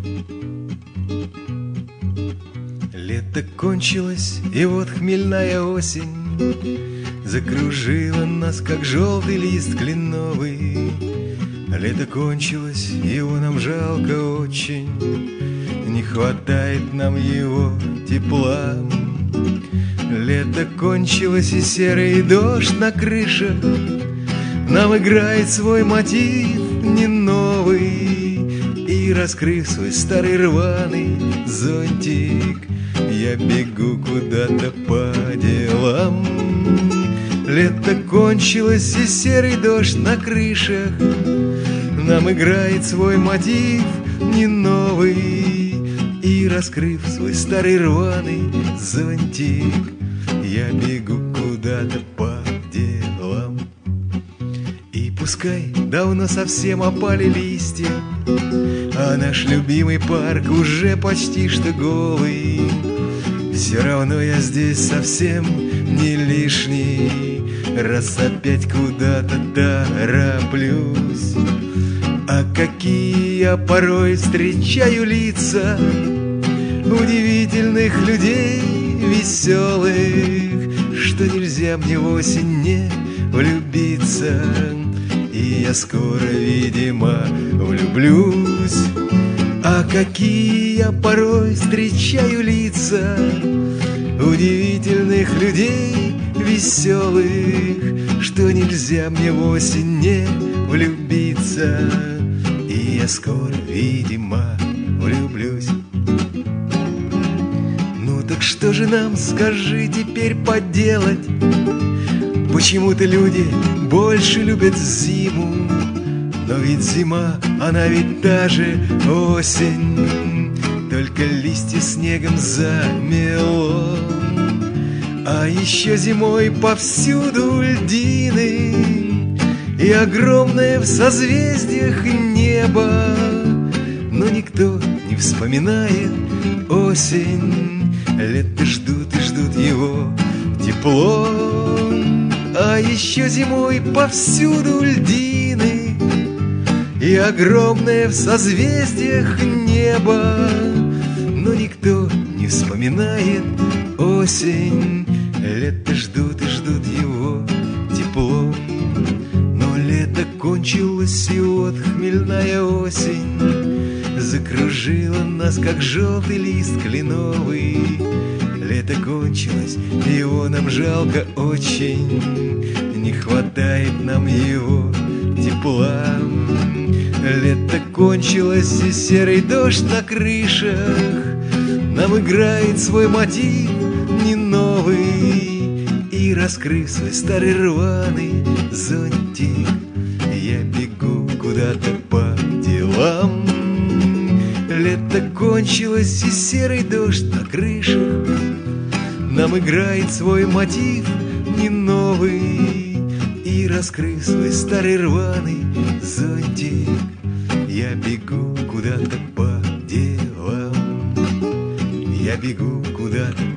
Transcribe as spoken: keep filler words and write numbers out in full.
Лето кончилось, и вот хмельная осень закружила нас, как желтый лист кленовый. Лето кончилось, его нам жалко очень, не хватает нам его тепла. Лето кончилось, и серый дождь на крышах нам играет свой мотив не новый. И, раскрыв свой старый рваный зонтик, я бегу куда-то по делам. Лето кончилось, и серый дождь на крышах нам играет свой мотив не новый. И, раскрыв свой старый рваный зонтик, я бегу куда-то по делам. И пускай давно совсем опали листья, а наш любимый парк уже почти что голый, все равно я здесь совсем не лишний, раз опять куда-то тороплюсь. А какие я порой встречаю лица удивительных людей веселых, что нельзя мне в осень не влюбиться. И я скоро, видимо, влюблюсь. А какие я порой встречаю лица удивительных людей веселых, что нельзя мне в осень не влюбиться. И я скоро, видимо, влюблюсь. Ну так что же нам, скажи, теперь поделать? Почему-то люди больше любят зиму, но ведь зима, она ведь та же осень, только листья снегом замело. А еще зимой повсюду льдины и огромное в созвездиях небо, но никто не вспоминает осень. Лето ждут и ждут его тепло. А еще зимой повсюду льдины и огромное в созвездиях небо, но никто не вспоминает осень. Лето ждут и ждут его тепло. Но лето кончилось, и вот хмельная осень закружила нас, как желтый лист кленовый. Лето кончилось, его нам жалко очень, не хватает нам его тепла. Лето кончилось, и серый дождь на крышах нам играет свой мотив не новый. И, раскрыв свой старый рваный зонтик, я бегу куда-то по делам. Лето кончилось, и серый дождь на крышах нам играет свой мотив не новый. И, раскрыв свой старый рваный зонтик, я бегу куда-то по делам. Я бегу куда-то